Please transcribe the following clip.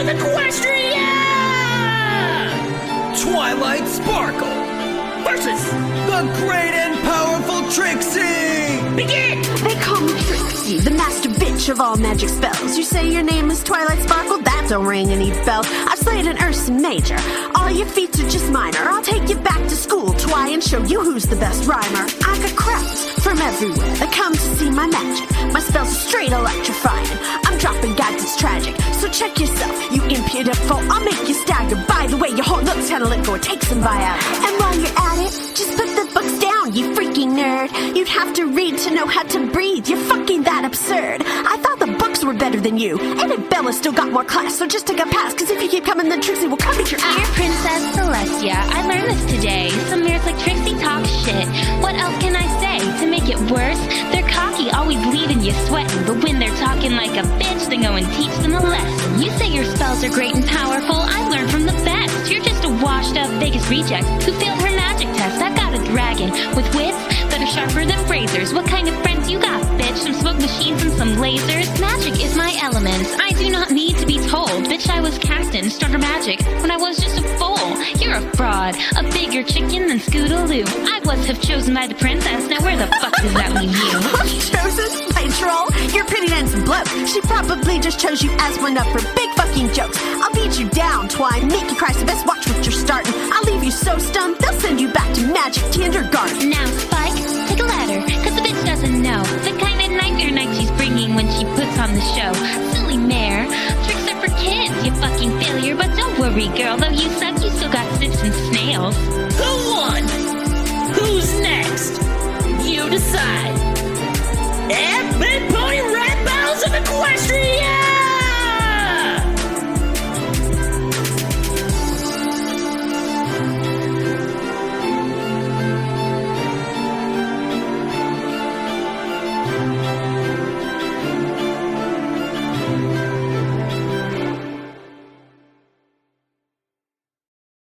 of Equestria! Twilight Sparkle Versus the great and powerful Trixie! Begin! They call me Trixie, the master bitch of all magic spells. You say your name is Twilight Sparkle? That don't ring any bells. I've slayed an Ursa Major. All your feats are just minor. I'll take you back to school, Twi, and show you who's the best rhymer. I got crowds from everywhere that come to see my magic. My spells are straight electrifying. I'm dropping guys, it's tragic. So check yourself, you impudent foe. I'll make you stagger. By the way, your whole looks kinda lit, go and take some buyout. And while you're at it, just put the books down, you freaking nerd. You'd have to read to know how to breathe. You're fucking that absurd. I thought the books were better than you. And if Bella still got more class, so just take a pass. Cause if you keep coming, then Trixie will come at your Dear ass. Princess Celestia, I learned this today. Some nerds like Trixie talk shit. What else can I say? To make it worse, they're cocky, always leaving you sweating. But when they're talking like a bitch, then go and teach them a lesson. You say your spells are great and powerful. I learned from the best. You're just a washed up Vegas reject who failed her magic test. I got a dragon with wits that are sharper than razors. What kind of friends you got, bitch? Some smoke machines and some lasers? Magic is my element. I do not need to be told. Bitch, I was Captain Starter Magic when I was just a fool. You're a fraud, a bigger chicken than Scootaloo. I was have chosen by the princess. Now where the fuck does that leave you? Chosen by troll? You're a pretty dancing bloke. She probably just chose you as one of her big fucking jokes. I'll beat you down, Twi, make you cry, so best watch what you're starting. I'll leave you so stunned, they'll send you back to magic kindergarten. Now, Spike, take a ladder, cause the bitch doesn't know the kind of nightmare night she's bringing when she puts on the show. Silly mare, tricks are for kids, you fucking failure. But don't worry, girl, though you suck, you still got snips and snails. Who won? Who's next? You decide. At Big Pony Rap Battles of Equestria!